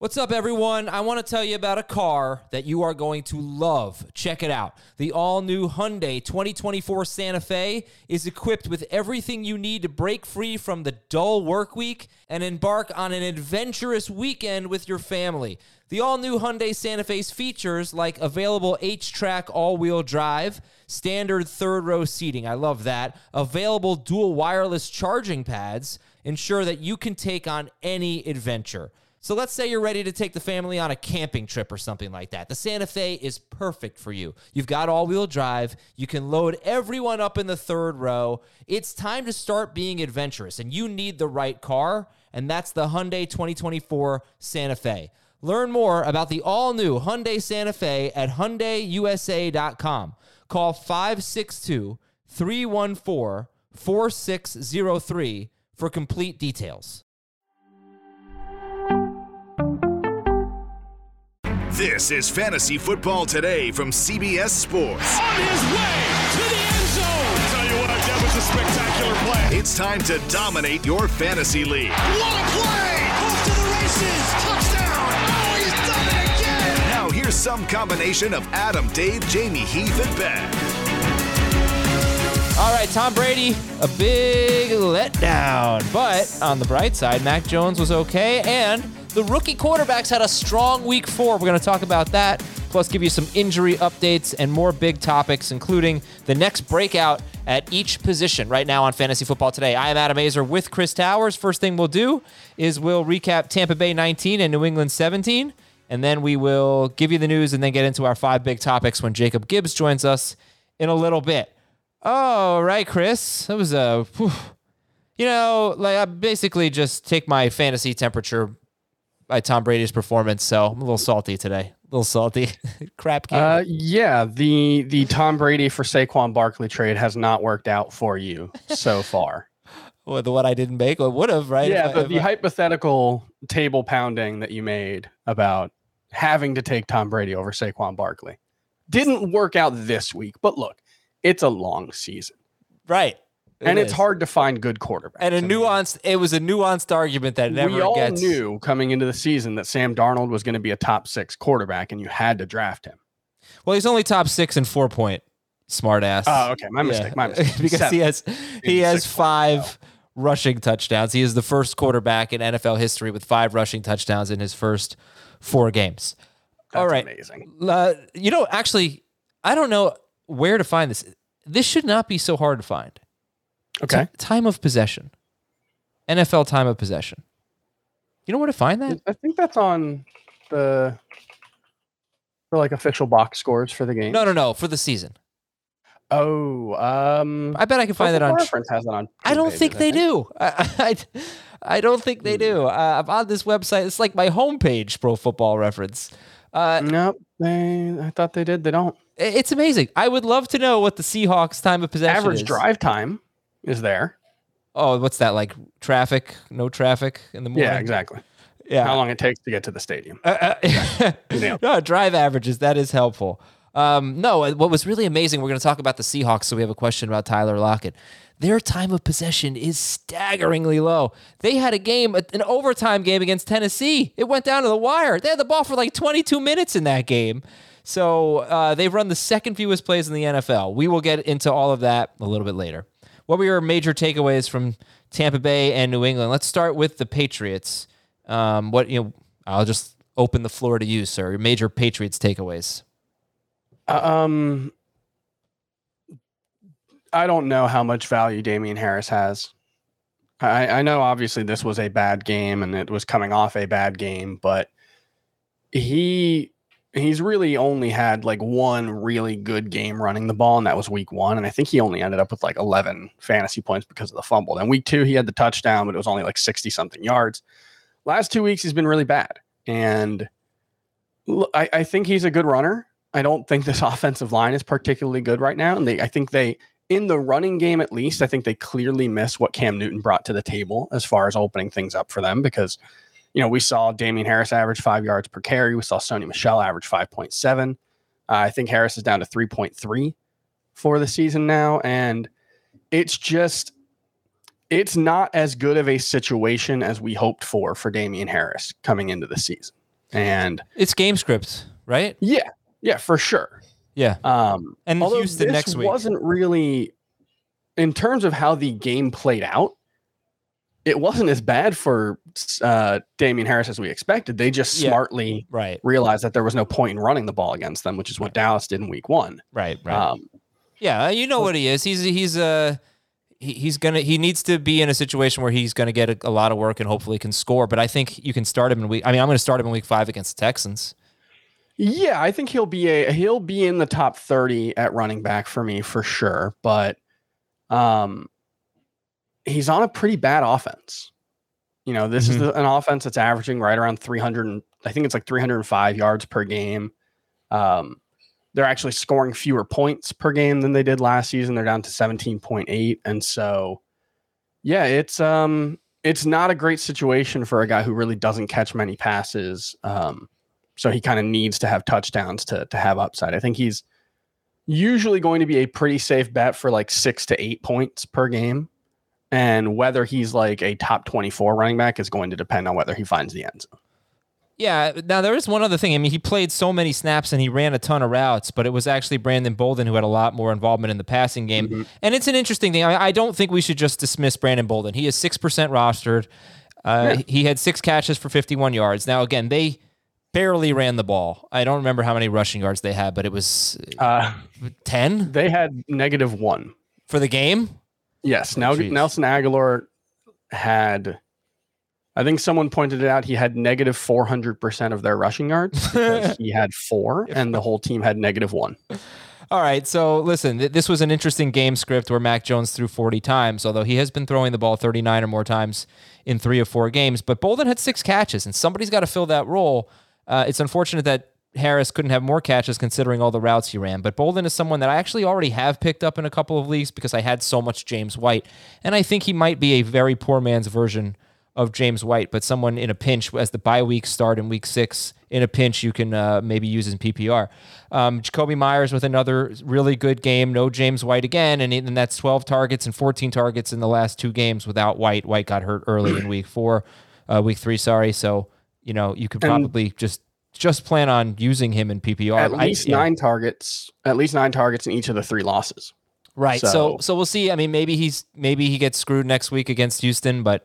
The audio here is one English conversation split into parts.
What's up, everyone? I want to tell you about a car that you are going to love. Check it out. The all-new Hyundai 2024 Santa Fe is equipped with everything you need to break free from the dull work week and embark on an adventurous weekend with your family. The all-new Hyundai Santa Fe's features like available H-Track all-wheel drive, standard third-row seating, I love that, available dual wireless charging pads, ensure that you can take on any adventure. So let's say you're ready to take the family on a camping trip or something like that. The Santa Fe is perfect for you. You've got all-wheel drive. You can load everyone up in the third row. It's time to start being adventurous, and you need the right car, and that's the Hyundai 2024 Santa Fe. Learn more about the all-new Hyundai Santa Fe at HyundaiUSA.com. Call 562-314-4603 for complete details. This is Fantasy Football Today from CBS Sports. On his way to the end zone. I'll tell you what, that was a spectacular play. It's time to dominate your fantasy league. What a play! Off to the races. Touchdown. Oh, he's done it again. Now here's some combination of Adam, Dave, Jamie, Heath, and Ben. All right, Tom Brady, a big letdown. But on the bright side, Mac Jones was okay, and the rookie quarterbacks had a strong week 4. We're going to talk about that, plus give you some injury updates and more big topics, including the next breakout at each position right now on Fantasy Football Today. I am Adam Azer with Chris Towers. First thing we'll do is we'll recap Tampa Bay 19 and New England 17, and then we will give you the news and then get into our 5 big topics when Jacob Gibbs joins us in a little bit. All right, Chris. That was I basically just take my fantasy temperature by Tom Brady's performance, so I'm a little salty today. A little salty. Crap game. Yeah, the Tom Brady for Saquon Barkley trade has not worked out for you so far. Well, the one I didn't make, it would have, right? Yeah, the hypothetical table pounding that you made about having to take Tom Brady over Saquon Barkley didn't work out this week. But look, it's a long season. Right. It's hard to find good quarterbacks. And it was a nuanced argument that never gets. We all knew coming into the season that Sam Darnold was going to be a top 6 quarterback, and you had to draft him. Well, he's only top 6 in 4-point, smart ass. Oh, okay. My mistake. Because 7. he has 5 rushing touchdowns. He is the first quarterback in NFL history with 5 rushing touchdowns in his first 4 games. That's all right. Amazing. Actually, I don't know where to find this. This should not be so hard to find. Okay. Time of possession. NFL time of possession. You know where to find that? I think that's on the official box scores for the game. No, for the season. Oh, I bet I can find that on. Reference has it on. I don't think they do. I don't think they do. I'm on this website. It's like my homepage, Pro Football Reference. Nope. I thought they did. They don't. It's amazing. I would love to know what the Seahawks time of possession average is. Drive time is there. Oh, what's that, like traffic? No traffic in the morning? Yeah, exactly. Yeah. How long it takes to get to the stadium. No, drive averages. That is helpful. No, what was really amazing, we're going to talk about the Seahawks, so we have a question about Tyler Lockett. Their time of possession is staggeringly low. They had a game, an overtime game against Tennessee. It went down to the wire. They had the ball for like 22 minutes in that game. So they've run the second fewest plays in the NFL. We will get into all of that a little bit later. What were your major takeaways from Tampa Bay and New England? Let's start with the Patriots. I'll just open the floor to you, sir. Your major Patriots takeaways. I don't know how much value Damian Harris has. I know obviously this was a bad game and it was coming off a bad game, but he's really only had like one really good game running the ball, and that was week 1. And I think he only ended up with like 11 fantasy points because of the fumble. Then week 2, he had the touchdown, but it was only like 60 something yards. Last 2 weeks, he's been really bad. And I think he's a good runner. I don't think this offensive line is particularly good right now. And I think in the running game, at least, I think they clearly miss what Cam Newton brought to the table as far as opening things up for them, because we saw Damian Harris average 5 yards per carry. We saw Sony Michel average 5.7. I think Harris is down to 3.3 for the season now. And it's not as good of a situation as we hoped for Damian Harris coming into the season. And it's game script, right? Yeah, for sure. Yeah. And Houston this next week wasn't really, in terms of how the game played out, it wasn't as bad for Damien Harris as we expected. They just smartly realized that there was no point in running the ball against them, which is what Dallas did in week 1. Right. You know what he is. He needs to be in a situation where he's going to get a lot of work and hopefully can score. But I think you can start him I'm going to start him in week 5 against the Texans. Yeah, I think he'll be in the top 30 at running back for me for sure. But he's on a pretty bad offense. You know, this is an offense that's averaging right around 300, and I think it's like 305 yards per game. They're actually scoring fewer points per game than they did last season. They're down to 17.8. And so, yeah, it's not a great situation for a guy who really doesn't catch many passes. So he kind of needs to have touchdowns to have upside. I think he's usually going to be a pretty safe bet for like 6 to 8 points per game. And whether he's like a top 24 running back is going to depend on whether he finds the end zone. Yeah. Now, there is one other thing. I mean, he played so many snaps and he ran a ton of routes, but it was actually Brandon Bolden who had a lot more involvement in the passing game. Mm-hmm. And it's an interesting thing. I don't think we should just dismiss Brandon Bolden. He is 6% rostered. He had 6 catches for 51 yards. Now, again, they barely ran the ball. I don't remember how many rushing yards they had, but it was 10? They had -1. For the game? Yes. Nelson Aguilar had, I think someone pointed it out, he had -400% of their rushing yards because he had 4 and the whole team had -1. All right, so listen, this was an interesting game script where Mac Jones threw 40 times, although he has been throwing the ball 39 or more times in 3 or 4 games. But Bolden had 6 catches, and somebody's got to fill that role. It's unfortunate that Harris couldn't have more catches considering all the routes he ran. But Bolden is someone that I actually already have picked up in a couple of leagues because I had so much James White. And I think he might be a very poor man's version of James White, but someone in a pinch as the bye week start in week 6. In a pinch, you can maybe use in PPR. Jacoby Myers with another really good game. No James White again, and that's 12 targets and 14 targets in the last 2 games without White. White got hurt early in week 3, sorry. So, you know, you could probably just plan on using him in PPR. At least 9 targets. At least 9 targets in each of the 3 losses. Right. So we'll see. I mean, maybe he gets screwed next week against Houston, but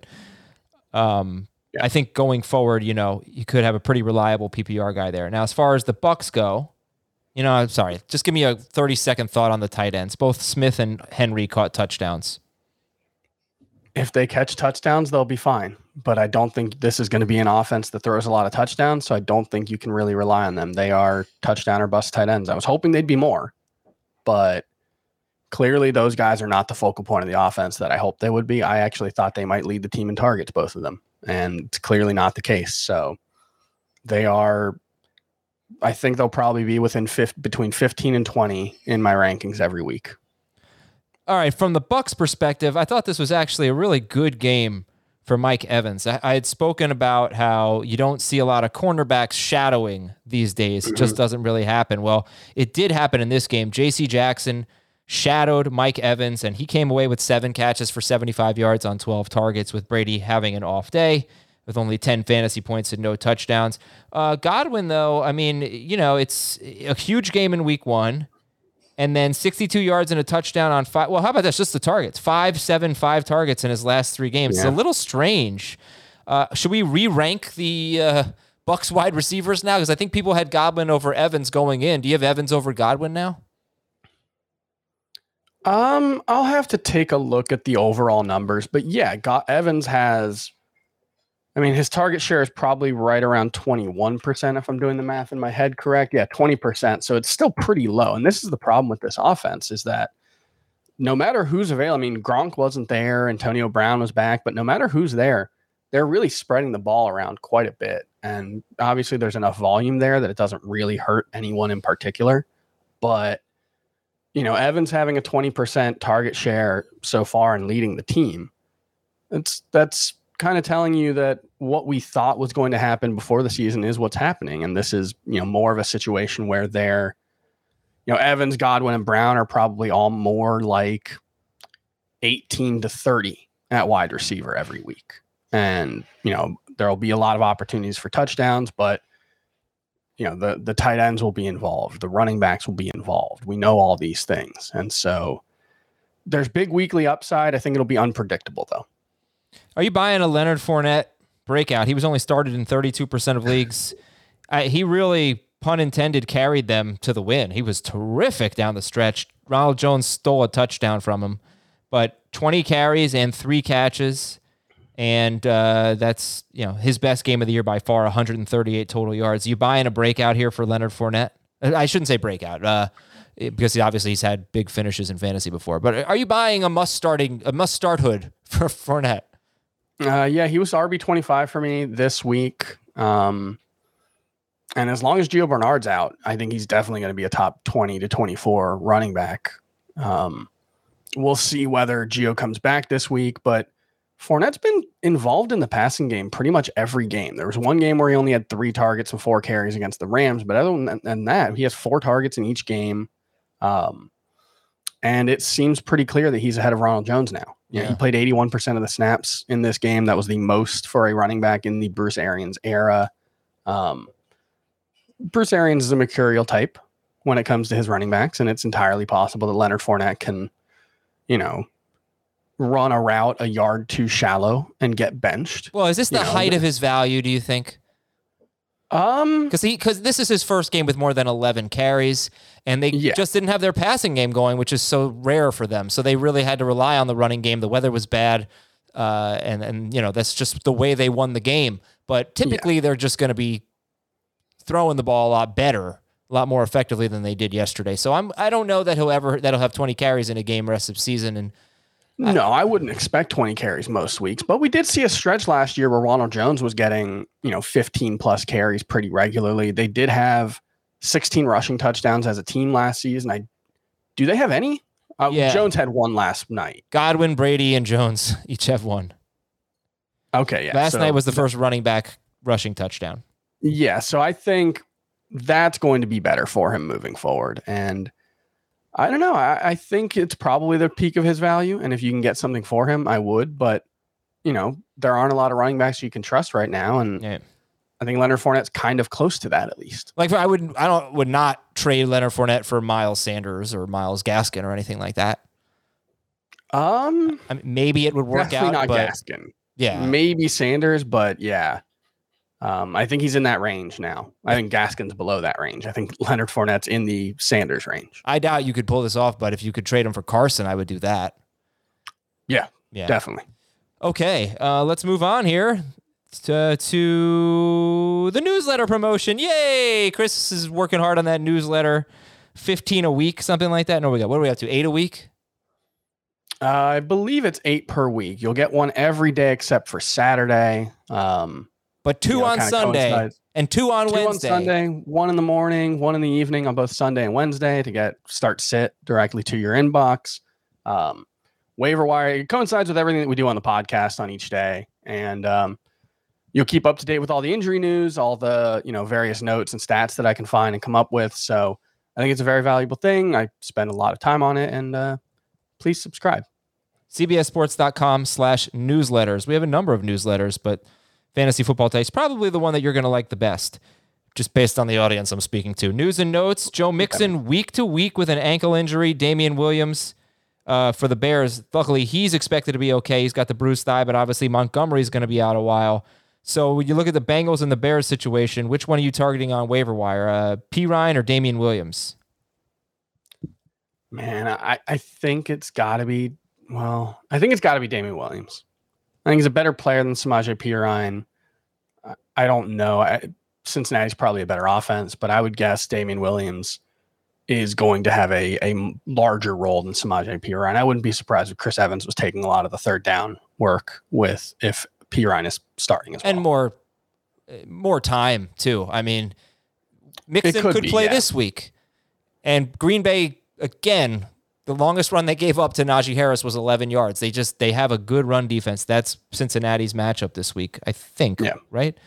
I think going forward, you know, you could have a pretty reliable PPR guy there. Now, as far as the Bucs go, you know, I'm sorry. Just give me a 30-second thought on the tight ends. Both Smith and Henry caught touchdowns. If they catch touchdowns, they'll be fine. But I don't think this is going to be an offense that throws a lot of touchdowns, so I don't think you can really rely on them. They are touchdown or bust tight ends. I was hoping they'd be more, but clearly those guys are not the focal point of the offense that I hoped they would be. I actually thought they might lead the team in targets, both of them, and it's clearly not the case. So they are, I think they'll probably be between 15 and 20 in my rankings every week. All right, from the Bucs perspective, I thought this was actually a really good game for Mike Evans. I had spoken about how you don't see a lot of cornerbacks shadowing these days. It just doesn't really happen. Well, it did happen in this game. J.C. Jackson shadowed Mike Evans, and he came away with 7 catches for 75 yards on 12 targets, with Brady having an off day with only 10 fantasy points and no touchdowns. Godwin, though, I mean, you know, it's a huge game in week 1. And then 62 yards and a touchdown on 5. Well, how about this? Just the targets. 5, 7, 5 targets in his last 3 games. Yeah. It's a little strange. Should we re-rank the Bucs wide receivers now? Because I think people had Godwin over Evans going in. Do you have Evans over Godwin now? I'll have to take a look at the overall numbers. But yeah, Evans has, I mean, his target share is probably right around 21%, if I'm doing the math in my head correct. Yeah, 20%. So it's still pretty low. And this is the problem with this offense, is that no matter who's available, I mean, Gronk wasn't there, Antonio Brown was back, but no matter who's there, they're really spreading the ball around quite a bit. And obviously there's enough volume there that it doesn't really hurt anyone in particular. But, you know, Evans having a 20% target share so far and leading the team, that's kind of telling you that what we thought was going to happen before the season is what's happening. And this is, you know, more of a situation where they're, you know, Evans, Godwin, and Brown are probably all more like 18 to 30 at wide receiver every week. And, you know, there'll be a lot of opportunities for touchdowns, but the tight ends will be involved. The running backs will be involved. We know all these things. And so there's big weekly upside. I think it'll be unpredictable, though. Are you buying a Leonard Fournette breakout? He was only started in 32% of leagues. He really, pun intended, carried them to the win. He was terrific down the stretch. Ronald Jones stole a touchdown from him, but 20 carries and 3 catches. And that's his best game of the year by far, 138 total yards. You buying a breakout here for Leonard Fournette? I shouldn't say breakout because he's had big finishes in fantasy before. But are you buying a must start hood for Fournette? Yeah, he was RB25 for me this week. And as long as Gio Bernard's out, I think he's definitely going to be a top 20 to 24 running back. We'll see whether Gio comes back this week, but Fournette's been involved in the passing game pretty much every game. There was one game where he only had 3 targets and 4 carries against the Rams, but other than that, he has 4 targets in each game. And it seems pretty clear that he's ahead of Ronald Jones now. He played 81% of the snaps in this game. That was the most for a running back in the Bruce Arians era. Bruce Arians is a mercurial type when it comes to his running backs, and it's entirely possible that Leonard Fournette can, run a route a yard too shallow and get benched. Well, is this the height of his value, do you think? Because this is his first game with more than 11 carries, and they just didn't have their passing game going, which is so rare for them. So they really had to rely on the running game. The weather was bad, and that's just the way they won the game. But typically they're just going to be throwing the ball a lot better, a lot more effectively than they did yesterday. So I don't know that that'll have 20 carries in a game rest of season. And no, I wouldn't expect 20 carries most weeks, but we did see a stretch last year where Ronald Jones was getting, 15 plus carries pretty regularly. They did have 16 rushing touchdowns as a team last season. Do they have any? Jones had one last night. Godwin, Brady, and Jones each have one. Okay, yeah. Last night was the first running back rushing touchdown. Yeah, so I think that's going to be better for him moving forward. And I don't know. I think it's probably the peak of his value. And if you can get something for him, I would. But, there aren't a lot of running backs you can trust right now. And I think Leonard Fournette's kind of close to that, at least. Like I would not trade Leonard Fournette for Miles Sanders or Miles Gaskin or anything like that. I mean, maybe it would work out. Definitely not but Gaskin. Yeah. Maybe Sanders, but yeah. I think he's in that range now. I think Gaskin's below that range. I think Leonard Fournette's in the Sanders range. I doubt you could pull this off, but if you could trade him for Carson, I would do that. Yeah. Definitely. Okay, let's move on here to the newsletter promotion. Yay! Chris is working hard on that newsletter. 15 a week, something like that. No, what are we up to? 8 a week? I believe it's 8 per week. You'll get one every day except for Saturday. But 2 on Sunday and 2 on Wednesday. 2 on Sunday, 1 in the morning, 1 in the evening on both Sunday and Wednesday to start sit directly to your inbox. Waiver wire, it coincides with everything that we do on the podcast on each day. And you'll keep up to date with all the injury news, all the various notes and stats that I can find and come up with. So I think it's a very valuable thing. I spend a lot of time on it, and please subscribe. CBSSports.com/newsletters. We have a number of newsletters, but Fantasy Football Takes probably the one that you're going to like the best, just based on the audience I'm speaking to. News and notes, Joe Mixon week to week with an ankle injury. Damian Williams for the Bears. Luckily, he's expected to be okay. He's got the bruised thigh, but obviously Montgomery's going to be out a while. So when you look at the Bengals and the Bears situation, which one are you targeting on waiver wire? Perine or Damian Williams? Man, I think it's got to be, I think it's got to be Damian Williams. I think he's a better player than Samaje Perine. I don't know. Cincinnati's probably a better offense, but I would guess Damian Williams is going to have a larger role than Samaje Perine. I wouldn't be surprised if Chris Evans was taking a lot of the third down work if Perine is starting as well. And more time, too. I mean, Mixon could play this week. And Green Bay, again, the longest run they gave up to Najee Harris was 11 yards. They have a good run defense. That's Cincinnati's matchup this week, I think. Yeah. Right?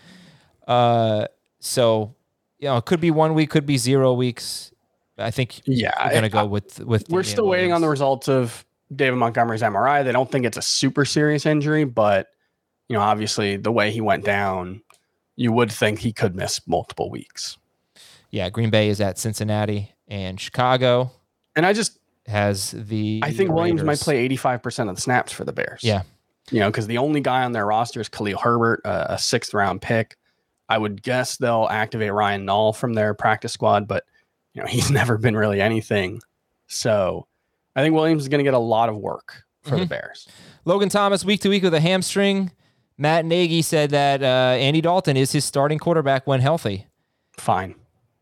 So, it could be 1 week, could be 0 weeks. I think we're going to go with we're still waiting on the results of David Montgomery's MRI. They don't think it's a super serious injury, but, obviously the way he went down, you would think he could miss multiple weeks. Yeah, Green Bay is at Cincinnati, and Chicago And I think Williams might play 85% of the snaps for the Bears. Yeah. Because the only guy on their roster is Khalil Herbert, a 6th round pick. I would guess they'll activate Ryan Nall from their practice squad, but he's never been really anything. So I think Williams is going to get a lot of work for the Bears. Logan Thomas, week to week with a hamstring. Matt Nagy said that Andy Dalton is his starting quarterback when healthy. Fine.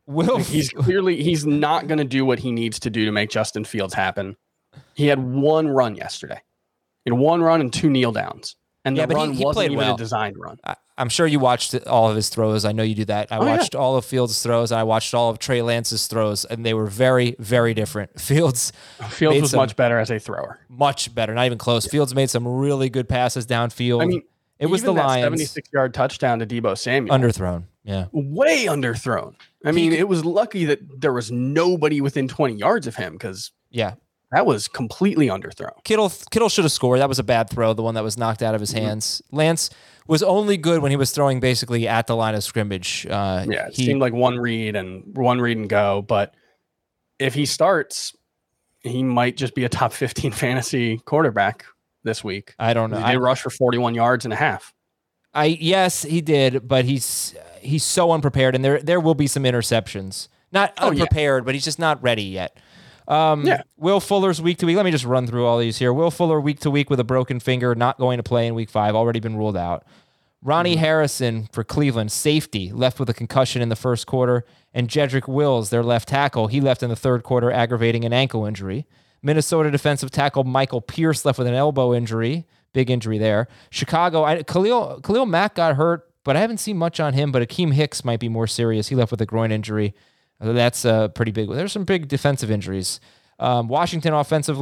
He's not going to do what he needs to do to make Justin Fields happen. He had one run yesterday. He had one run and 2 kneel downs. And the run wasn't even a designed run. I'm sure you watched all of his throws. I know you do that. I watched all of Fields' throws. And I watched all of Trey Lance's throws, and they were very, very different. Fields was much better as a thrower. Much better, not even close. Fields made some really good passes downfield. I mean, it was the Lions. 76-yard touchdown to Deebo Samuel. Underthrown, yeah. Way underthrown. I mean, it was lucky that there was nobody within 20 yards of him because that was completely underthrown. Kittle should have scored. That was a bad throw, the one that was knocked out of his hands. Lance was only good when he was throwing basically at the line of scrimmage. It seemed like one read and go. But if he starts, he might just be a top 15 fantasy quarterback this week. I don't know. He did rush for 41 yards and a half. Yes, he did, but he's so unprepared, and there will be some interceptions. Not unprepared, but he's just not ready yet. Will Fuller's week to week. Let me just run through all these here. Will Fuller week to week with a broken finger, not going to play in week 5, already been ruled out. Ronnie Harrison for Cleveland, safety, left with a concussion in the first quarter. And Jedrick Wills, their left tackle, he left in the third quarter, aggravating an ankle injury. Minnesota defensive tackle Michael Pierce left with an elbow injury. Big injury there. Chicago, Khalil Mack got hurt, but I haven't seen much on him. But Akeem Hicks might be more serious. He left with a groin injury. That's pretty big. There's some big defensive injuries. Washington offensive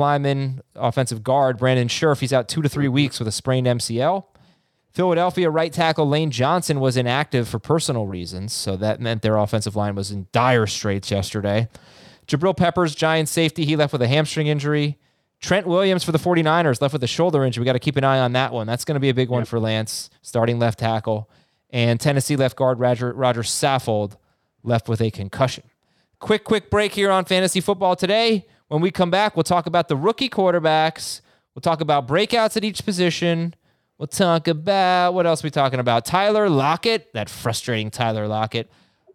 guard Brandon Scherf, he's out 2 to 3 weeks with a sprained MCL. Philadelphia right tackle Lane Johnson was inactive for personal reasons, so that meant their offensive line was in dire straits yesterday. Jabril Peppers, Giants safety, he left with a hamstring injury. Trent Williams for the 49ers left with a shoulder injury. We got to keep an eye on that one. That's going to be a big one for Lance, starting left tackle. And Tennessee left guard Roger Saffold left with a concussion. Quick break here on Fantasy Football Today. When we come back, we'll talk about the rookie quarterbacks. We'll talk about breakouts at each position. We'll talk about, what else are we talking about? Tyler Lockett, that frustrating Tyler Lockett.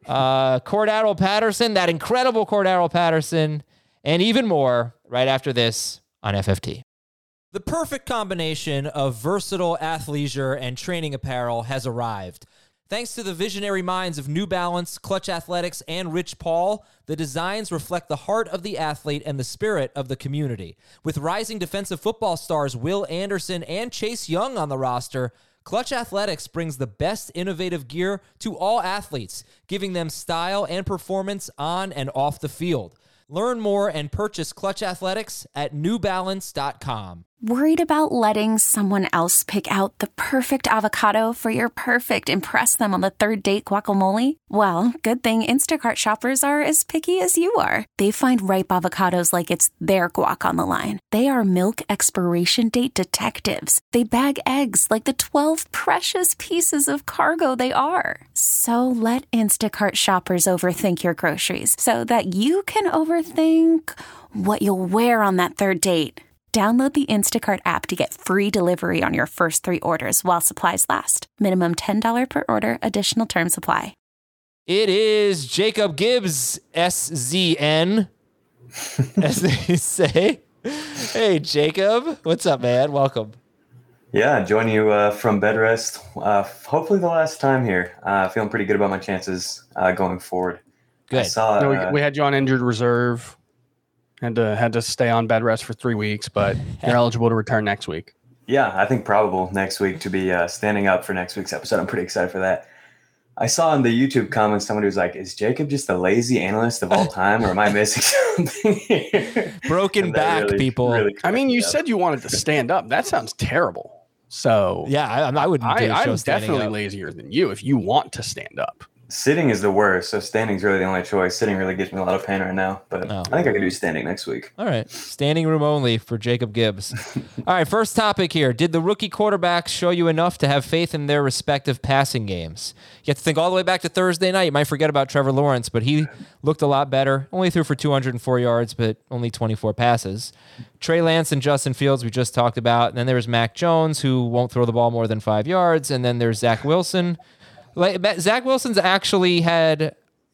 Cordero Patterson, that incredible Cordero Patterson, and even more right after this on FFT. The perfect combination of versatile athleisure and training apparel has arrived. Thanks to the visionary minds of New Balance, Clutch Athletics, and Rich Paul, the designs reflect the heart of the athlete and the spirit of the community. With rising defensive football stars Will Anderson and Chase Young on the roster, Clutch Athletics brings the best innovative gear to all athletes, giving them style and performance on and off the field. Learn more and purchase Clutch Athletics at newbalance.com. Worried about letting someone else pick out the perfect avocado for your perfect impress them on the third date guacamole? Well, good thing Instacart shoppers are as picky as you are. They find ripe avocados like it's their guac on the line. They are milk expiration date detectives. They bag eggs like the 12 precious pieces of cargo they are. So let Instacart shoppers overthink your groceries so that you can overthink what you'll wear on that third date. Download the Instacart app to get free delivery on your first 3 orders while supplies last. Minimum $10 per order. Additional terms apply. It is Jacob Gibbs, SZN, as they say. Hey, Jacob. What's up, man? Welcome. Yeah, joining you from bed rest. Hopefully the last time here. Feeling pretty good about my chances going forward. Good. We had you on injured reserve. Had to stay on bed rest for 3 weeks, but you're eligible to return next week. Yeah, I think probable next week to be standing up for next week's episode. I'm pretty excited for that. I saw in the YouTube comments somebody was like, is Jacob just the lazy analyst of all time, or am I missing something here? Broken back, really, people. Really I mean, you said you wanted to stand up. That sounds terrible. So yeah, I wouldn't do a show I'm standing definitely up. lazier than you if you want to stand up. Sitting is the worst, so standing's really the only choice. Sitting really gives me a lot of pain right now, but I think I could do standing next week. All right. Standing room only for Jacob Gibbs. All right, first topic here. Did the rookie quarterbacks show you enough to have faith in their respective passing games? You have to think all the way back to Thursday night. You might forget about Trevor Lawrence, but he looked a lot better. Only threw for 204 yards, but only 24 passes. Trey Lance and Justin Fields we just talked about. And then there's Mac Jones, who won't throw the ball more than 5 yards. And then there's Zach Wilson. Zach Wilson's actually had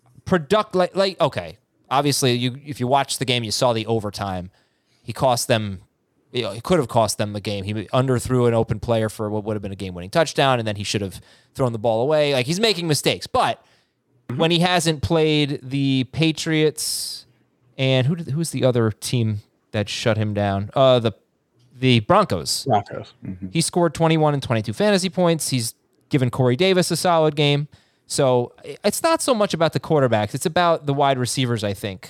okay. Obviously, if you watched the game, you saw the overtime. He cost them. He could have cost them the game. He underthrew an open player for what would have been a game-winning touchdown, and then he should have thrown the ball away. Like, he's making mistakes, but when he hasn't played the Patriots and who's the other team that shut him down? The Broncos. Mm-hmm. He scored 21 and 22 fantasy points. He's given Corey Davis a solid game. So it's not so much about the quarterbacks. It's about the wide receivers, I think.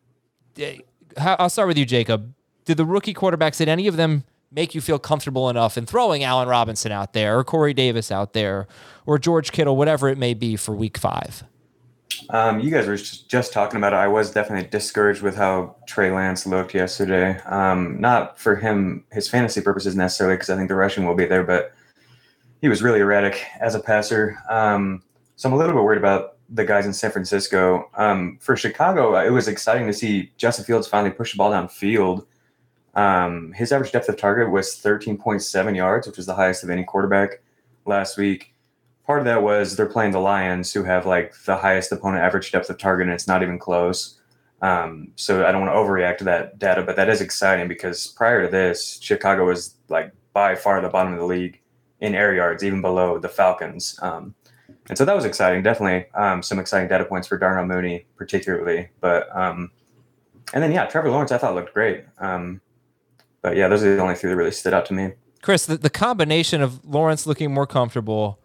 I'll start with you, Jacob. Did the rookie quarterbacks, did any of them make you feel comfortable enough in throwing Allen Robinson out there or Corey Davis out there or George Kittle, whatever it may be for week 5? You guys were just talking about it. I was definitely discouraged with how Trey Lance looked yesterday. Not for him, his fantasy purposes necessarily, because I think the rushing will be there, but he was really erratic as a passer. So I'm a little bit worried about the guys in San Francisco. For Chicago, it was exciting to see Justin Fields finally push the ball downfield. His average depth of target was 13.7 yards, which was the highest of any quarterback last week. Part of that was they're playing the Lions, who have like the highest opponent average depth of target, and it's not even close. So I don't want to overreact to that data, but that is exciting because prior to this, Chicago was like by far the bottom of the league in air yards, even below the Falcons. And so that was exciting. Definitely some exciting data points for Darnell Mooney particularly. But and then, Trevor Lawrence I thought looked great. But yeah, those are the only three that really stood out to me. Chris, the combination of Lawrence looking more comfortable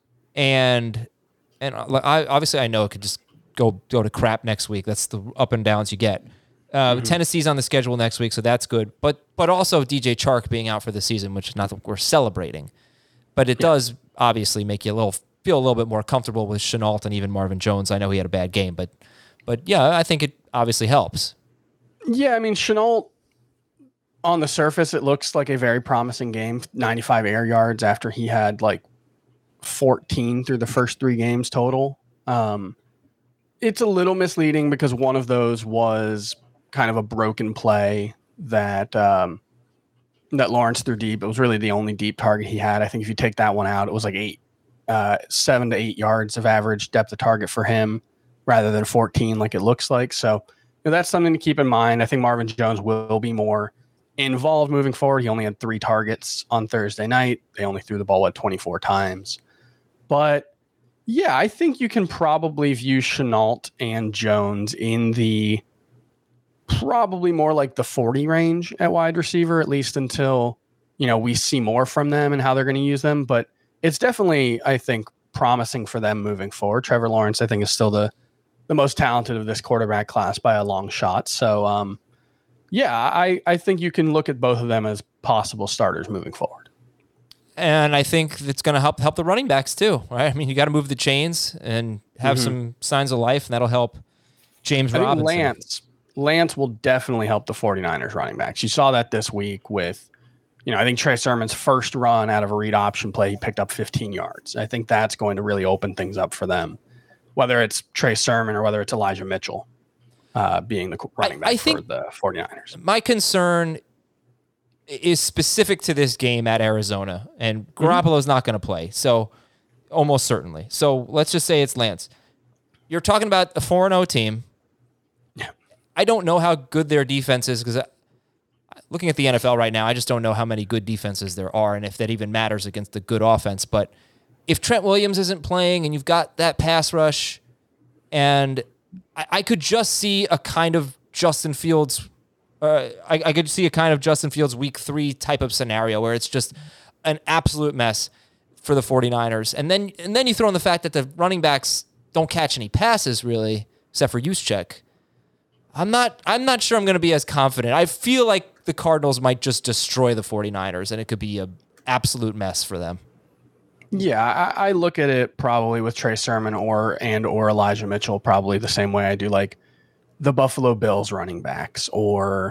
and I know it could just go to crap next week. That's the up and downs you get. Tennessee's on the schedule next week, so that's good. But also DJ Chark being out for the season, which is not that we're celebrating. But it does obviously make you feel a little bit more comfortable with Shenault and even Marvin Jones. I know he had a bad game, but yeah, I think it obviously helps. Yeah, I mean, Shenault, on the surface, it looks like a very promising game. 95 air yards after he had like 14 through the first 3 games total. It's a little misleading because one of those was kind of a broken play that Lawrence threw deep. It was really the only deep target he had. I think if you take that one out, it was like 7 to 8 yards of average depth of target for him rather than 14 like it looks like. So that's something to keep in mind. I think Marvin Jones will be more involved moving forward. He only had 3 targets on Thursday night. They only threw the ball 24 times. But yeah, I think you can probably view Shenault and Jones in the probably more like the 40 range at wide receiver, at least until, we see more from them and how they're going to use them. But it's definitely, I think, promising for them moving forward. Trevor Lawrence, I think, is still the most talented of this quarterback class by a long shot. So, I think you can look at both of them as possible starters moving forward. And I think it's going to help the running backs too, right? I mean, you got to move the chains and have some signs of life, and that'll help James Robinson. I think Lance will definitely help the 49ers running backs. You saw that this week with, I think Trey Sermon's first run out of a read option play, he picked up 15 yards. I think that's going to really open things up for them, whether it's Trey Sermon or whether it's Elijah Mitchell being the running back for the 49ers. My concern is specific to this game at Arizona, and Garoppolo's not going to play, so almost certainly. So let's just say it's Lance. You're talking about a 4-0 team. Yeah. I don't know how good their defense is because looking at the NFL right now, I just don't know how many good defenses there are and if that even matters against the good offense. But if Trent Williams isn't playing and you've got that pass rush, and I could just see a kind of Justin Fields I could see a kind of Justin Fields week 3 type of scenario where it's just an absolute mess for the 49ers. And then you throw in the fact that the running backs don't catch any passes really, except for Juszczyk. I'm not sure I'm going to be as confident. I feel like the Cardinals might just destroy the 49ers and it could be an absolute mess for them. Yeah, I look at it probably with Trey Sermon or Elijah Mitchell probably the same way I do like the Buffalo Bills running backs or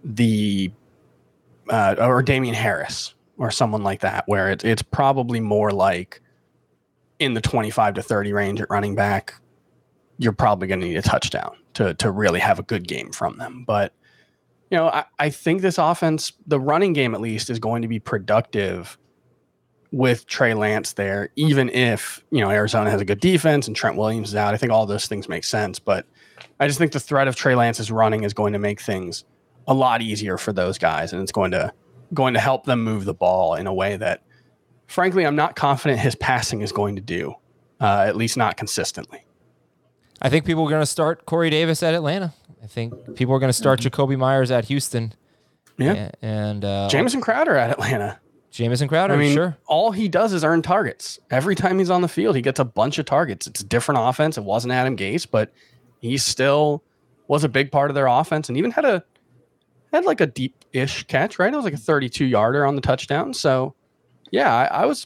or Damian Harris or someone like that, where it's probably more like in the 25 to 30 range at running back. You're probably going to need a touchdown to really have a good game from them. But, I think this offense, the running game at least, is going to be productive with Trey Lance there, even if, Arizona has a good defense and Trent Williams is out. I think all those things make sense. But I just think the threat of Trey Lance's running is going to make things a lot easier for those guys. And it's going to help them move the ball in a way that, frankly, I'm not confident his passing is going to do, at least not consistently. I think people are going to start Corey Davis at Atlanta. I think people are going to start Jacoby Myers at Houston. Yeah. And Jamison Crowder at Atlanta. Jamison Crowder, sure. All he does is earn targets. Every time he's on the field, he gets a bunch of targets. It's a different offense. It wasn't Adam Gase, but he still was a big part of their offense and even had like a deep-ish catch, right? It was like a 32-yarder on the touchdown. So, yeah,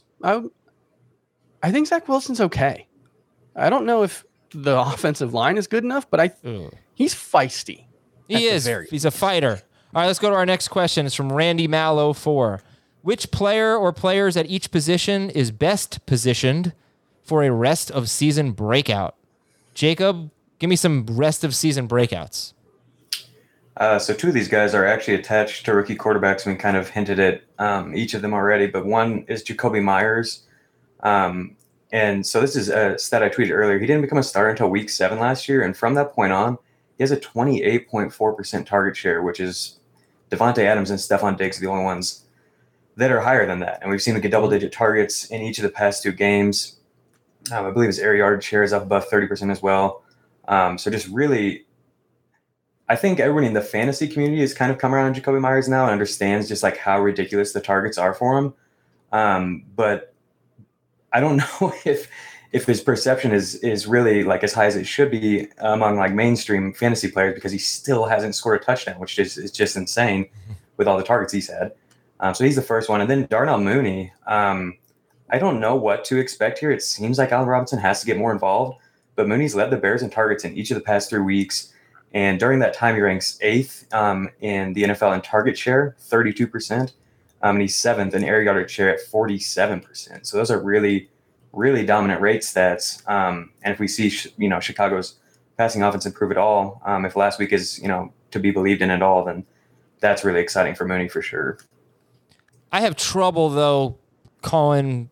I think Zach Wilson's okay. I don't know if the offensive line is good enough, but he's feisty. He is. He's a fighter. All right, let's go to our next question. It's from Randy Mallow 4. Which player or players at each position is best positioned for a rest of season breakout? Jacob, give me some rest of season breakouts. So two of these guys are actually attached to rookie quarterbacks. We kind of hinted at each of them already, but one is Jacoby Myers. And so this is a stat I tweeted earlier. He didn't become a starter until week 7 last year. And from that point on, he has a 28.4% target share, which is Devontae Adams and Stephon Diggs are the only ones that are higher than that. And we've seen him get double-digit targets in each of the past 2 games. I believe his air yard share is up above 30% as well. So just really, I think everybody in the fantasy community has kind of come around on Jacoby Myers now and understands just like how ridiculous the targets are for him. But I don't know if his perception is really like as high as it should be among like mainstream fantasy players, because he still hasn't scored a touchdown, which is just insane with all the targets he's had. So he's the first one. And then Darnell Mooney, I don't know what to expect here. It seems like Allen Robinson has to get more involved, but Mooney's led the Bears in targets in each of the past 3 weeks. And during that time, he ranks 8th in the NFL in target share, 32%. And he's 7th in air yardage share at 47%. So those are really, really dominant rate stats. And if we see, Chicago's passing offense improve at all, if last week is, to be believed in at all, then that's really exciting for Mooney for sure. I have trouble, though, I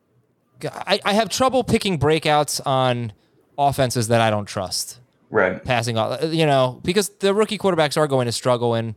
have trouble picking breakouts on offenses that I don't trust. Right. Passing off, because the rookie quarterbacks are going to struggle and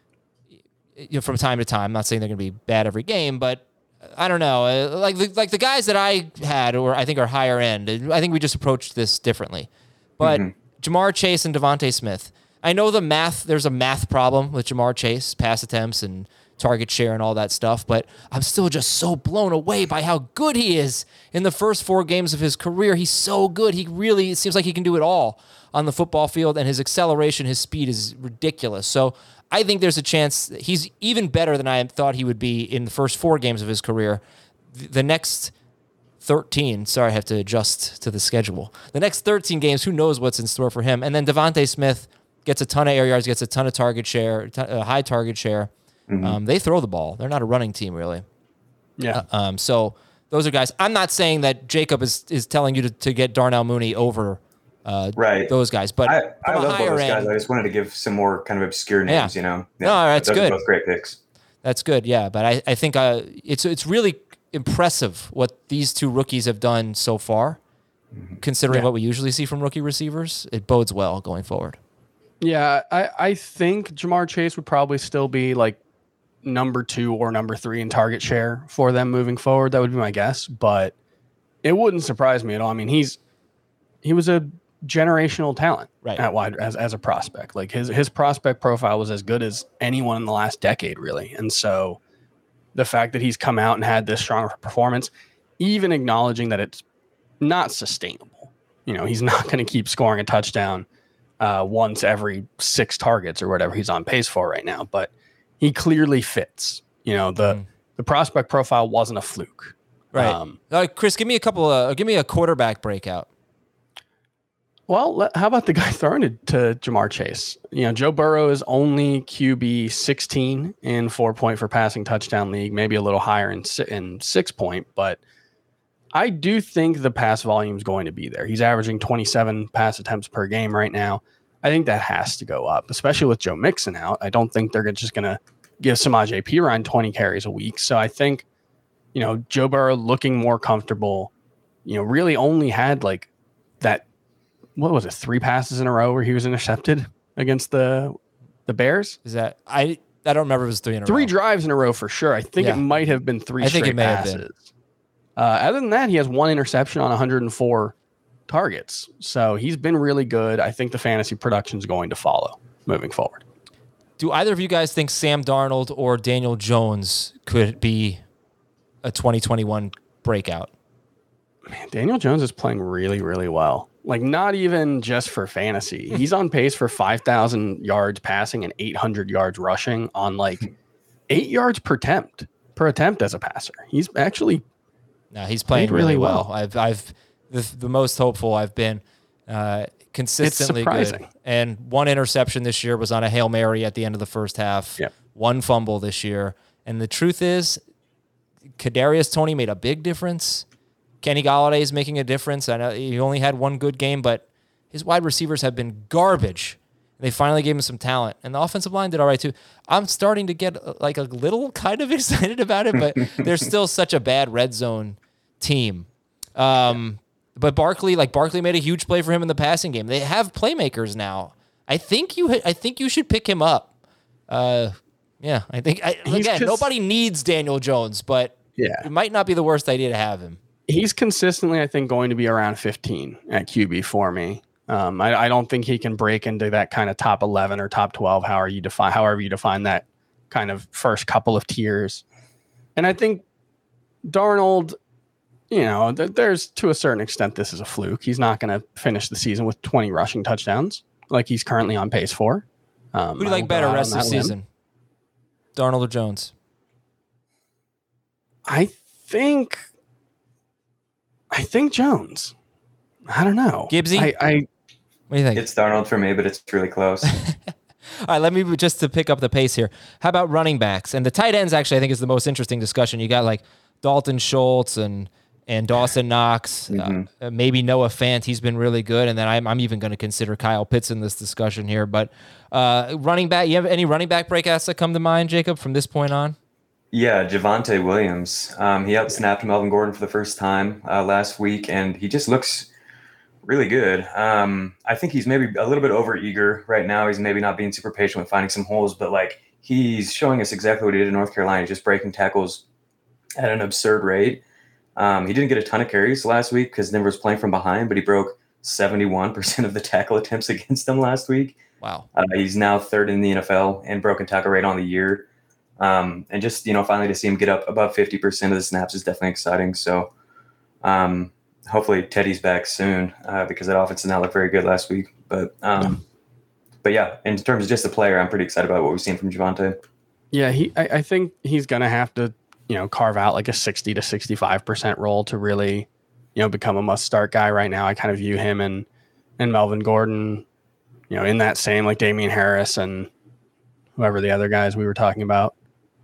from time to time. I'm not saying they're going to be bad every game, but I don't know. Like the guys that I had, or I think are higher end, I think we just approached this differently. But Jamar Chase and Devontae Smith, I know there's a math problem with Jamar Chase, pass attempts and target share and all that stuff, but I'm still just so blown away by how good he is in the first 4 games of his career. He's so good. It seems like he can do it all on the football field, and his acceleration, his speed is ridiculous. So I think there's a chance that he's even better than I thought he would be in the first 4 games of his career. The next 13, sorry, I have to adjust to the schedule. The next 13 games, who knows what's in store for him. And then Devontae Smith gets a ton of air yards, gets a ton of target share, high target share. They throw the ball. They're not a running team, really. Yeah. So those are guys. I'm not saying that Jacob is telling you to get Darnell Mooney over those guys, but I love both those guys. I just wanted to give some more kind of obscure names. No, that's those good. Are both great picks. That's good. Yeah, but I think it's really impressive what these 2 rookies have done so far, considering what we usually see from rookie receivers. It bodes well going forward. Yeah, I think Jamar Chase would probably still be like number 2 or number 3 in target share for them moving forward. That would be my guess, but it wouldn't surprise me at all. I mean, he was a generational talent at wide as a prospect. Like his prospect profile was as good as anyone in the last decade, really. And so the fact that he's come out and had this strong performance, even acknowledging that it's not sustainable, he's not going to keep scoring a touchdown once every 6 targets or whatever he's on pace for right now, but he clearly fits. The prospect profile wasn't a fluke. Right. Chris, give me a quarterback breakout. Well, how about the guy throwing it to Jamar Chase? Joe Burrow is only QB 16 in 4-point for passing touchdown league, maybe a little higher in 6-point, but I do think the pass volume is going to be there. He's averaging 27 pass attempts per game right now. I think that has to go up, especially with Joe Mixon out. I don't think they're just going to give Samaje Perine 20 carries a week. So I think, Joe Burrow looking more comfortable, really only had like that, 3 passes in a row where he was intercepted against the Bears? Is that I don't remember if it was 3 in a row. 3 drives in a row for sure. I think it might have been 3 straight passes. Other than that, he has 1 interception on 104 targets. So he's been really good. I think the fantasy production is going to follow moving forward. Do either of you guys think Sam Darnold or Daniel Jones could be a 2021 breakout? Man, Daniel Jones is playing really, really well. Like, not even just for fantasy. He's on pace for 5,000 yards passing and 800 yards rushing on 8 yards per attempt as a passer. He's actually he's playing really well. I've the most hopeful I've been consistently good. And 1 interception this year was on a Hail Mary at the end of the first half. Yep. 1 fumble this year. And the truth is, Kadarius Toney made a big difference. Kenny Golladay is making a difference. I know he only had 1 good game, but his wide receivers have been garbage. They finally gave him some talent, and the offensive line did all right too. I'm starting to get a little kind of excited about it, but they're still such a bad red zone team. But Barkley made a huge play for him in the passing game. They have playmakers now. I think you should pick him up. Nobody needs Daniel Jones, but it might not be the worst idea to have him. He's consistently, I think, going to be around 15 at QB for me. I don't think he can break into that kind of top 11 or top 12, however you define that kind of first couple of tiers. And I think Darnold, there's to a certain extent, this is a fluke. He's not going to finish the season with 20 rushing touchdowns like he's currently on pace for. Who do you like better rest of the season? Darnold or Jones? I think Jones. I don't know. Gibbsy? What do you think? It's Darnold for me, but it's really close. All right, let me just to pick up the pace here. How about running backs? And the tight ends actually I think is the most interesting discussion. You got Dalton Schultz and Dawson Knox, maybe Noah Fant. He's been really good. And then I'm even going to consider Kyle Pitts in this discussion here. But running back, you have any running back breakouts that come to mind, Jacob, from this point on? Yeah, Javonte Williams. He outsnapped Melvin Gordon for the first time last week, and he just looks really good. I think he's maybe a little bit overeager right now. He's maybe not being super patient with finding some holes, but he's showing us exactly what he did in North Carolina, just breaking tackles at an absurd rate. He didn't get a ton of carries last week because Denver was playing from behind, but he broke 71% of the tackle attempts against them last week. Wow. He's now 3rd in the NFL in broken tackle rate on the year. And just, finally to see him get up above 50% of the snaps is definitely exciting. So hopefully Teddy's back soon because that offense did not look very good last week. But yeah, in terms of just the player, I'm pretty excited about what we've seen from Javonte. Yeah, I think he's going to have to, carve out a 60 to 65% role to really, become a must-start guy right now. I kind of view him and Melvin Gordon, in that same Damian Harris and whoever the other guys we were talking about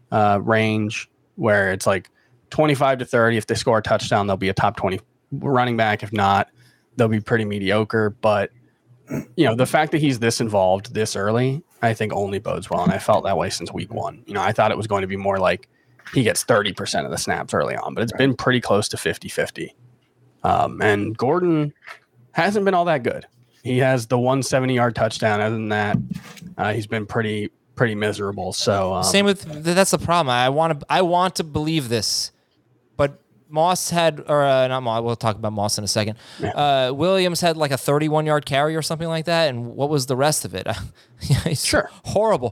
range, where it's 25 to 30. If they score a touchdown, they'll be a top 20 running back. If not, they'll be pretty mediocre. But, the fact that he's this involved this early, I think only bodes well. And I felt that way since week 1. I thought it was going to be more he gets 30% of the snaps early on, but it's been pretty close to 50-50. And Gordon hasn't been all that good. He has the 170-yard touchdown. Other than that, he's been pretty miserable. So same with that's the problem. I want to believe this, but Moss had not Moss. We'll talk about Moss in a second. Yeah. Williams had a 31-yard carry or something like that, and what was the rest of it? It's sure horrible.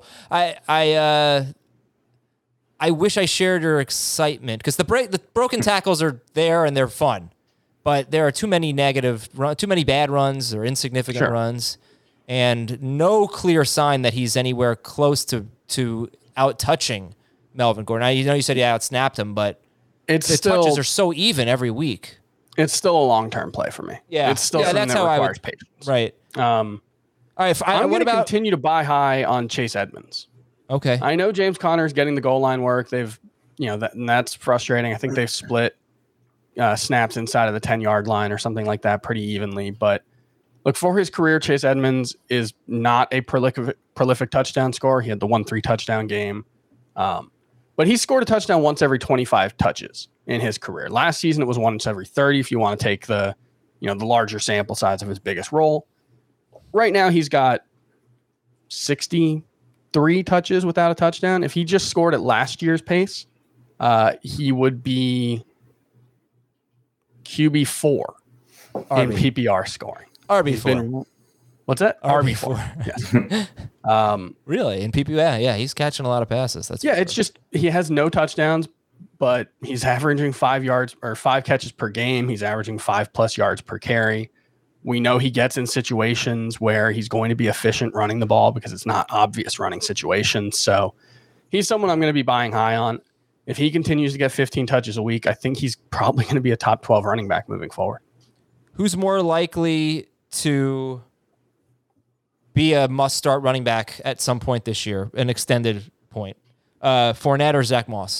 I wish I shared your excitement because the broken tackles are there and they're fun, but there are too many bad runs or insignificant runs, and no clear sign that he's anywhere close to out touching Melvin Gordon. Now, you said he outsnapped him, but the touches are so even every week. It's still a long-term play for me. Yeah. It's still something that's that how requires I would, patience. Right. All right. I'm going to continue to buy high on Chase Edmonds. Okay. I know James Conner's getting the goal line work. They've, and that's frustrating. I think they've split snaps inside of the 10-yard line or something like that pretty evenly. But look, for his career, Chase Edmonds is not a prolific touchdown scorer. He had the 1-3 touchdown game. But he scored a touchdown once every 25 touches in his career. Last season, it was once every 30 if you want to take the larger sample size of his biggest role. Right now, he's got 63 touches without a touchdown. If he just scored at last year's pace, he would be QB4 in PPR scoring. RB4. What's that? RB4. Yes. Really? In PPR? Yeah, he's catching a lot of passes. That's it's just he has no touchdowns, but he's averaging 5 catches per game. He's averaging 5+ yards per carry. We know he gets in situations where he's going to be efficient running the ball because it's not obvious running situations. So he's someone I'm going to be buying high on. If he continues to get 15 touches a week, I think he's probably going to be a top 12 running back moving forward. Who's more likely to be a must-start running back at some point this year, an extended point? Fournette or Zach Moss?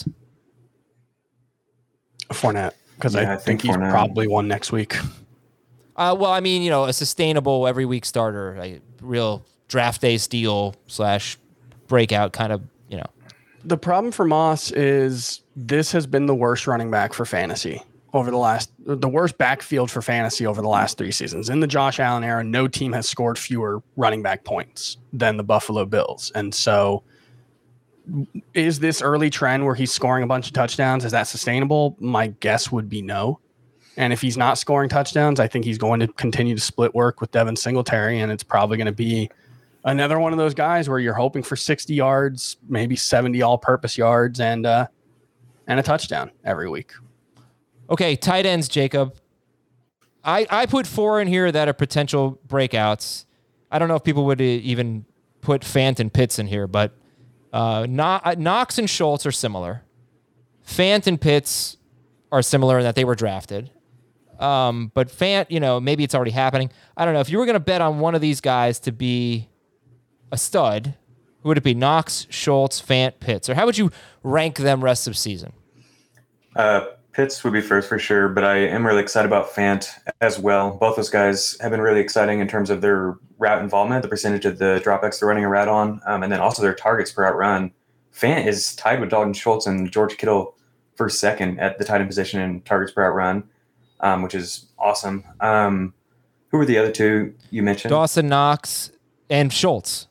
Fournette, because I think he's probably one next week. Well, I mean, a sustainable every week starter, a real draft day steal / breakout kind of, The problem for Moss is this has been the worst running back for fantasy the worst backfield for fantasy over the last 3 seasons. In the Josh Allen era, no team has scored fewer running back points than the Buffalo Bills. And so is this early trend where he's scoring a bunch of touchdowns, is that sustainable? My guess would be no. And if he's not scoring touchdowns, I think he's going to continue to split work with Devin Singletary, and it's probably going to be another one of those guys where you're hoping for 60 yards, maybe 70 all-purpose yards, and a touchdown every week. Okay, tight ends, Jacob. I put 4 in here that are potential breakouts. I don't know if people would even put Fant and Pitts in here, but Knox and Schultz are similar. Fant and Pitts are similar in that they were drafted. But Fant, maybe it's already happening. I don't know. If you were going to bet on one of these guys to be a stud, who would it be? Knox, Schultz, Fant, Pitts? Or how would you rank them rest of season? Pitts would be first for sure, but I am really excited about Fant as well. Both those guys have been really exciting in terms of their route involvement, the percentage of the dropbacks they're running a route on, and then also their targets per out run. Fant is tied with Dalton Schultz and George Kittle for second at the tight end position in targets per out run, which is awesome. Who were the other two you mentioned? Dawson Knox and Schultz.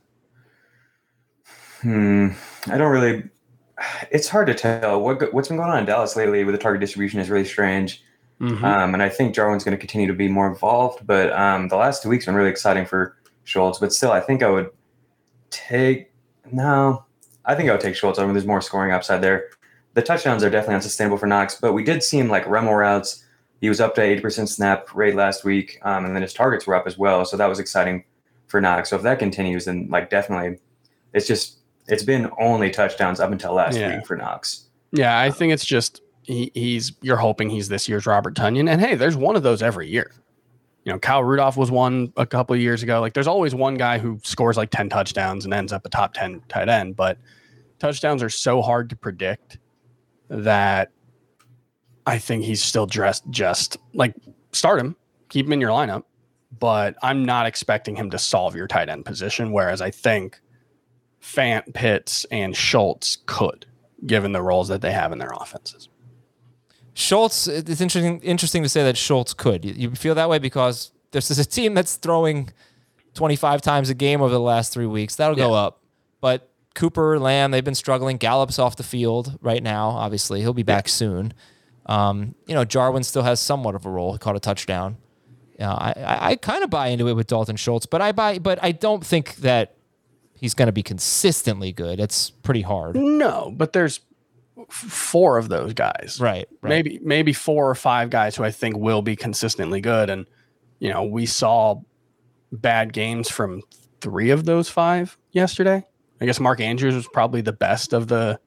I don't really... It's hard to tell. What's been going on in Dallas lately with the target distribution is really strange. Mm-hmm. And I think Jarwin's going to continue to be more involved. But the last 2 weeks have been really exciting for Schultz. But still, I think I would take Schultz over. There's more scoring upside there. The touchdowns are definitely unsustainable for Knox. But we did see him like run more routes. He was up to 80% snap rate last week. And then his targets were up as well. So that was exciting for Knox. So if that continues, then definitely it's been only touchdowns up until last week for Knox. Yeah, I think it's just you're hoping he's this year's Robert Tonyan. And hey, there's one of those every year. Kyle Rudolph was one a couple of years ago. There's always one guy who scores 10 touchdowns and ends up a top 10 tight end. But touchdowns are so hard to predict that I think he's still just start him, keep him in your lineup. But I'm not expecting him to solve your tight end position, whereas I think Fant, Pitts, and Schultz could, given the roles that they have in their offenses. Schultz, it's interesting to say that Schultz could. You feel that way because this is a team that's throwing 25 times a game over the last 3 weeks. That'll go up. But Cooper, Lamb, they've been struggling. Gallup's off the field right now, obviously. He'll be back soon. Jarwin still has somewhat of a role. He caught a touchdown. I kind of buy into it with Dalton Schultz, but I don't think that he's going to be consistently good. It's pretty hard. No, but there's 4 of those guys. Right. Maybe 4 or 5 guys who I think will be consistently good. And, we saw bad games from 3 of those 5 yesterday. I guess Mark Andrews was probably the best of the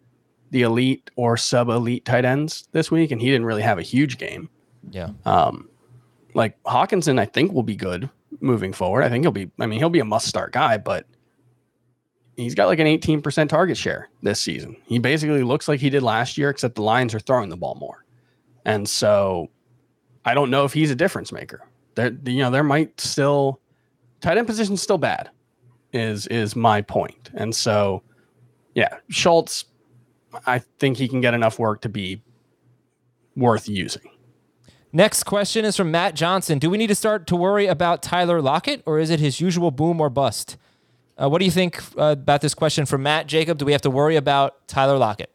the elite or sub-elite tight ends this week, and he didn't really have a huge game. Yeah. Like Hawkinson, I think will be good moving forward. I think he'll be a must-start guy, but he's got like an 18% target share this season. He basically looks like he did last year, except the Lions are throwing the ball more. And so I don't know if he's a difference maker. There might still tight end position's still bad is my point. And so, yeah, Schultz, I think he can get enough work to be worth using. Next question is from Matt Johnson. Do we need to start to worry about Tyler Lockett, or is it his usual boom or bust? What do you think about this question from Matt? Jacob, do we have to worry about Tyler Lockett?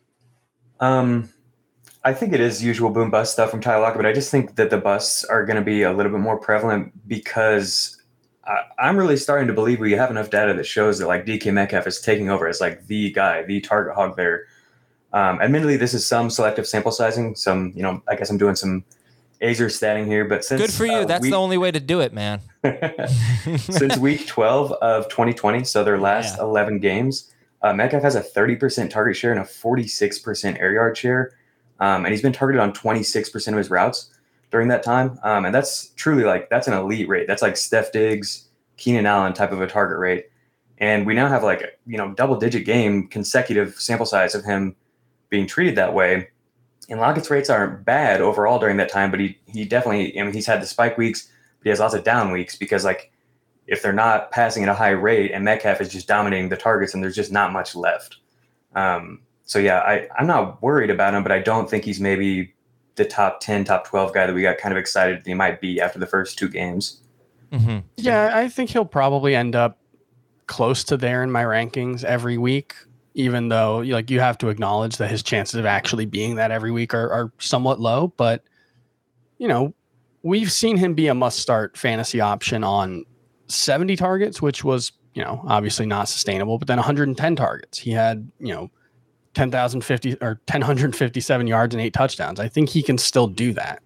I think it is usual boom bust stuff from Tyler Lockett, but I just think that the busts are going to be a little bit more prevalent because I'm really starting to believe we have enough data that shows that like DK Metcalf is taking over as like the guy, the target hog there. Admittedly, this is some selective sample sizing. I guess I'm doing some Azer statting here, but since good for you, that's the only way to do it, man. Since week 12 of 2020, so their last 11 games, Metcalf has a 30% target share and a 46% air yard share, and he's been targeted on 26% of his routes during that time, and that's truly that's an elite rate. That's like Steph Diggs, Keenan Allen type of a target rate, and we now have double-digit game consecutive sample size of him being treated that way. And Lockett's rates aren't bad overall during that time, but he definitely, he's had the spike weeks, but he has lots of down weeks because if they're not passing at a high rate and Metcalf is just dominating the targets and there's just not much left. So yeah, I'm not worried about him, but I don't think he's maybe the top 10, top 12 guy that we got kind of excited that he might be after the first two games. Mm-hmm. Yeah, I think he'll probably end up close to there in my rankings every week. Even though you have to acknowledge that his chances of actually being that every week are somewhat low. But, we've seen him be a must-start fantasy option on 70 targets, which was, obviously not sustainable. But then 110 targets. He had, 1,057 yards and 8 touchdowns. I think he can still do that.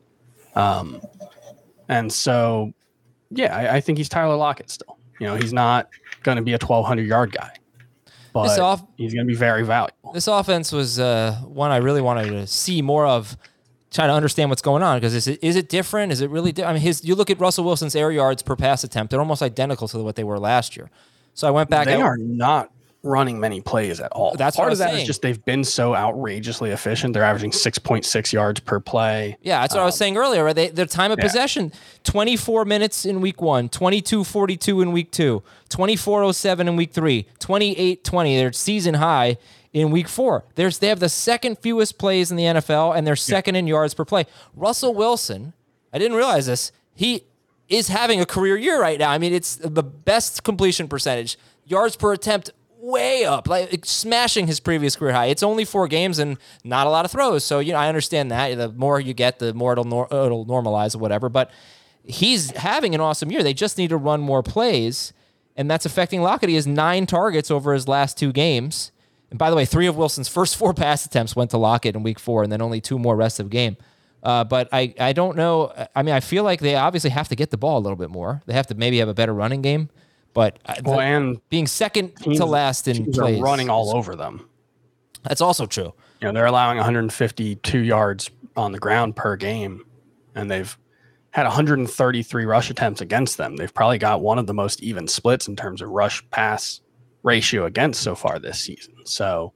And so, yeah, I think he's Tyler Lockett still. He's not going to be a 1,200-yard guy. But he's going to be very valuable. This offense was one I really wanted to see more of, trying to understand what's going on. Because is it different? Is it really different? You look at Russell Wilson's air yards per pass attempt; they're almost identical to what they were last year. So I went back. They are not running many plays at all. That's part what of that saying. Is just they've been so outrageously efficient. They're averaging 6.6 yards per play. Yeah, that's what I was saying earlier. Right? Their time of possession, 24 minutes in week 1, 22:42 in week 2, 24:07 in week 3, 28:20. Their season high in week 4. They have the second fewest plays in the NFL, and they're second in yards per play. Russell Wilson, I didn't realize this, he is having a career year right now. It's the best completion percentage, yards per attempt way up, smashing his previous career high. It's only 4 games and not a lot of throws. So, I understand that. The more you get, the more it'll normalize or whatever. But he's having an awesome year. They just need to run more plays, and that's affecting Lockett. He has 9 targets over his last 2 games. And by the way, 3 of Wilson's first 4 pass attempts went to Lockett in week 4, and then only 2 more rest of game. But I don't know. I feel like they obviously have to get the ball a little bit more. They have to maybe have a better running game. But and being second to last in teams plays, are running all over them. That's also true. They're allowing 152 yards on the ground per game, and they've had 133 rush attempts against them. They've probably got one of the most even splits in terms of rush pass ratio against so far this season. So,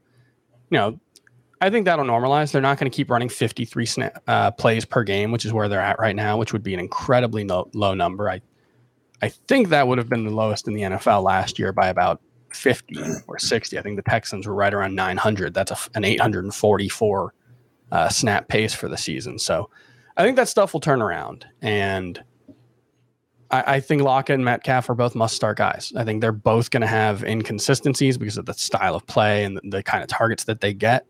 I think that'll normalize. They're not going to keep running 53 plays per game, which is where they're at right now, which would be an incredibly low number. I think that would have been the lowest in the NFL last year by about 50 or 60. I think the Texans were right around 900. That's an 844 snap pace for the season. So I think that stuff will turn around. And I think Lockett and Metcalf are both must-start guys. I think they're both going to have inconsistencies because of the style of play and the kind of targets that they get.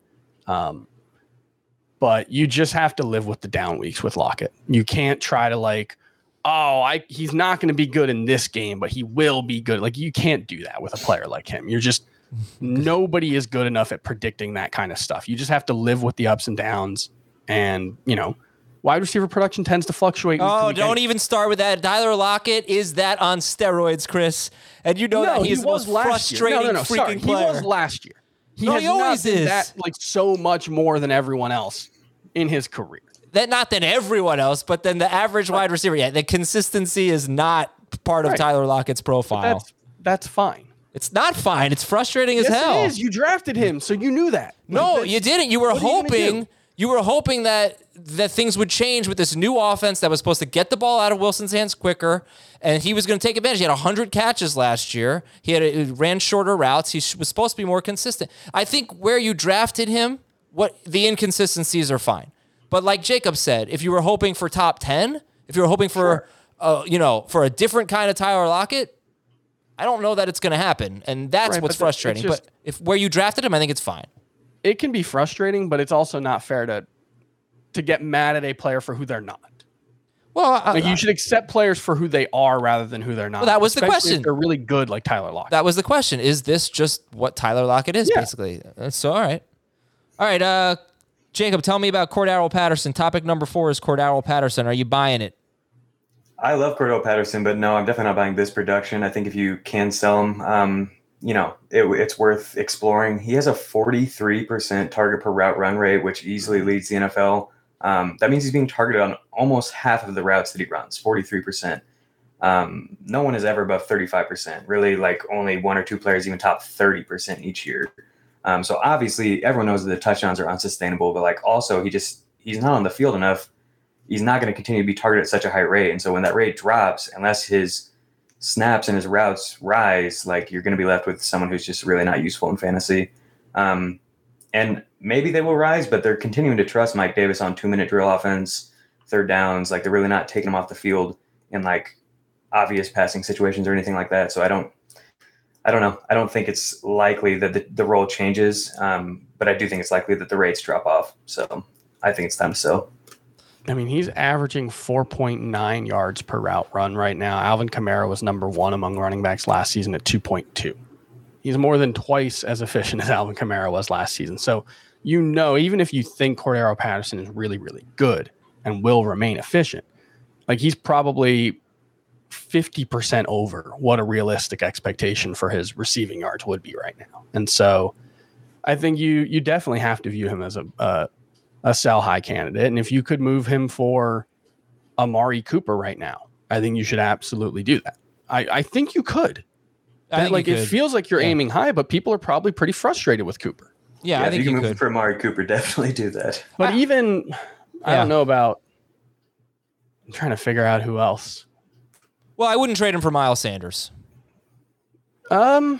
But you just have to live with the down weeks with Lockett. You can't try to he's not going to be good in this game, but he will be good. You can't do that with a player like him. You're just, nobody is good enough at predicting that kind of stuff. You just have to live with the ups and downs. And, wide receiver production tends to fluctuate. Oh, don't even start with that. Tyler Lockett is that on steroids, Chris. And that he's the most frustrating freaking player. He was last year. He No, has he always not been is. that like so much more than everyone else in his career. That not than everyone else, but then the average wide receiver. Yeah, the consistency is not part of Right. Tyler Lockett's profile. That's fine. It's not fine. It's frustrating as Yes, hell. it is. You drafted him, so you knew that. No, Like, you didn't. You were what are you gonna hoping. do? You were hoping that things would change with this new offense that was supposed to get the ball out of Wilson's hands quicker, and he was going to take advantage. He had 100 catches last year. He ran shorter routes. He was supposed to be more consistent. I think where you drafted him, the inconsistencies are fine. But like Jacob said, if you were hoping for top 10, if you were hoping for for a different kind of Tyler Lockett, I don't know that it's going to happen, and that's Right, what's but frustrating. it's just- But if where you drafted him, I think it's fine. It can be frustrating, but it's also not fair to get mad at a player for who they're not. Well, Like you should accept players for who they are rather than who they're not. Well, that was the especially question. If they're really good, like Tyler Lockett. that was the question. Is this just what Tyler Lockett is, Yeah. basically? So, all right. Jacob, tell me about Cordarrelle Patterson. Topic number 4 is Cordarrelle Patterson. Are you buying it? I love Cordell Patterson, but no, I'm definitely not buying this production. I think if you can sell him, it's worth exploring. He has a 43% target per route run rate, which easily leads the NFL. That means he's being targeted on almost half of the routes that he runs, 43%. No one is ever above 35%. Really, like only one or two players even top 30% each year. So obviously everyone knows that the touchdowns are unsustainable, but like also he's not on the field enough. He's not going to continue to be targeted at such a high rate. And so when that rate drops, unless his snaps and his routes rise, like you're going to be left with someone who's just really not useful in fantasy. And maybe they will rise, but they're continuing to trust Mike Davis on 2-minute drill offense, third downs. Like they're really not taking him off the field in like obvious passing situations or anything like that. So I don't know. I don't think it's likely that the role changes, but I do think it's likely that the rates drop off. So I think it's time to sell. I mean, he's averaging 4.9 yards per route run right now. Alvin Kamara was number 1 among running backs last season at 2.2. He's more than twice as efficient as Alvin Kamara was last season. So, even if you think Cordarrelle Patterson is really, really good and will remain efficient, like he's probably 50% over what a realistic expectation for his receiving yards would be right now. And so I think you definitely have to view him as a sell high candidate. And if you could move him for Amari Cooper right now, I think you should absolutely do that. I think you could. It feels like you're aiming high, but people are probably pretty frustrated with Cooper. Yeah, I think if you you can move could. for Amari Cooper, definitely do that. But I don't know about. I'm trying to figure out who else. Well, I wouldn't trade him for Miles Sanders. I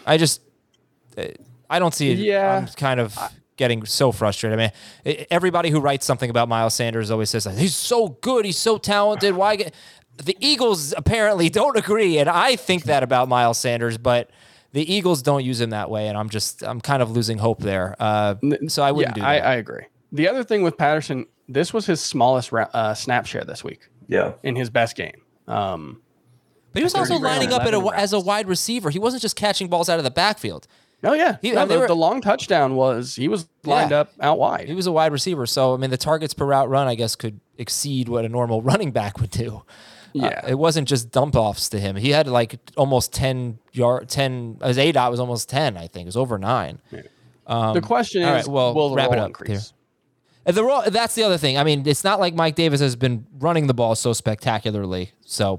don't see it. Yeah. I'm kind of getting so frustrated. I mean, everybody who writes something about Miles Sanders always says, he's so good, he's so talented. Why? The Eagles apparently don't agree, and I think that about Miles Sanders, but the Eagles don't use him that way, and I'm kind of losing hope there. So I wouldn't do that. I agree. The other thing with Patterson, this was his smallest snap share this week. Yeah. In his best game. But he was also lining up 11 as a wide receiver. He wasn't just catching balls out of the backfield. Oh, yeah. The long touchdown he was lined up out wide. He was a wide receiver. So, I mean, the targets per route run, I guess, could exceed what a normal running back would do. Yeah. It wasn't just dump offs to him. He had like almost 10. His ADOT was almost 10, I think. It was over 9. Yeah. The question is, all right, well, will the wrap it roll up increase? That's the other thing. I mean, it's not like Mike Davis has been running the ball so spectacularly. So,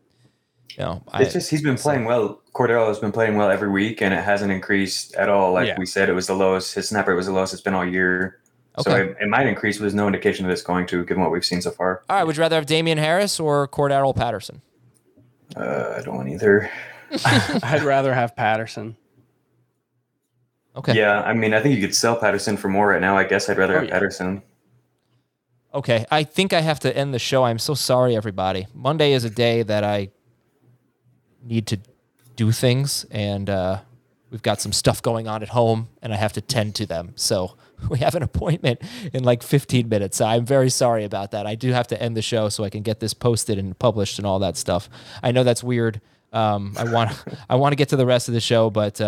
it's just he's been playing well. Cordell has been playing well every week, and it hasn't increased at all. Like we said, it was the lowest. His snap rate was the lowest it's been all year. Okay. So it might increase, but there's no indication that it's going to, given what we've seen so far. All right, would you rather have Damian Harris or Cordarrelle Patterson? I don't want either. I'd rather have Patterson. Okay. Yeah, I mean, I think you could sell Patterson for more right now. I guess I'd rather have Patterson. Okay, I think I have to end the show. I'm so sorry, everybody. Monday is a day that I need to do things, and we've got some stuff going on at home, and I have to tend to them. So we have an appointment in like 15 minutes. So I'm very sorry about that. I do have to end the show so I can get this posted and published and all that stuff. I know that's weird. I want to get to the rest of the show, but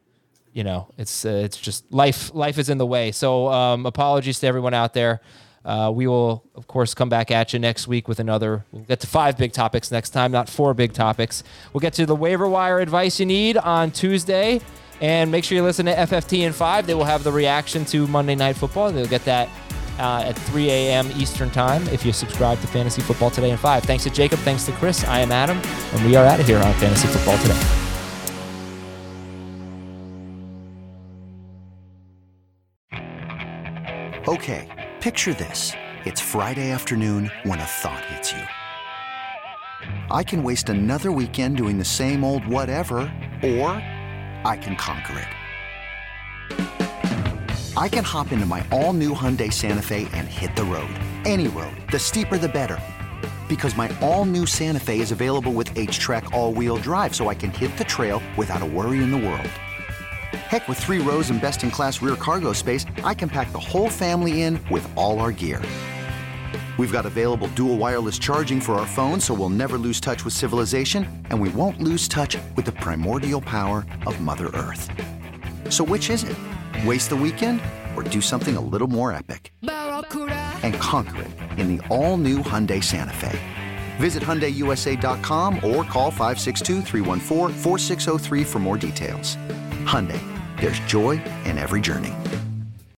it's just life is in the way. So apologies to everyone out there. We will, of course, come back at you next week with we'll get to 5 big topics next time, not 4 big topics. We'll get to the waiver wire advice you need on Tuesday. And make sure you listen to FFT in 5. They will have the reaction to Monday Night Football. They'll get that at 3 a.m. Eastern Time if you subscribe to Fantasy Football Today in 5. Thanks to Jacob. Thanks to Chris. I am Adam, and we are out of here on Fantasy Football Today. Okay, picture this. It's Friday afternoon when a thought hits you. I can waste another weekend doing the same old whatever, or I can conquer it. I can hop into my all-new Hyundai Santa Fe and hit the road. Any road. The steeper, the better. Because my all-new Santa Fe is available with H-Track all-wheel drive, so I can hit the trail without a worry in the world. Heck, with 3 rows and best-in-class rear cargo space, I can pack the whole family in with all our gear. We've got available dual wireless charging for our phones, so we'll never lose touch with civilization, and we won't lose touch with the primordial power of Mother Earth. So which is it? Waste the weekend or do something a little more epic? And conquer it in the all-new Hyundai Santa Fe. Visit HyundaiUSA.com or call 562-314-4603 for more details. Hyundai, there's joy in every journey.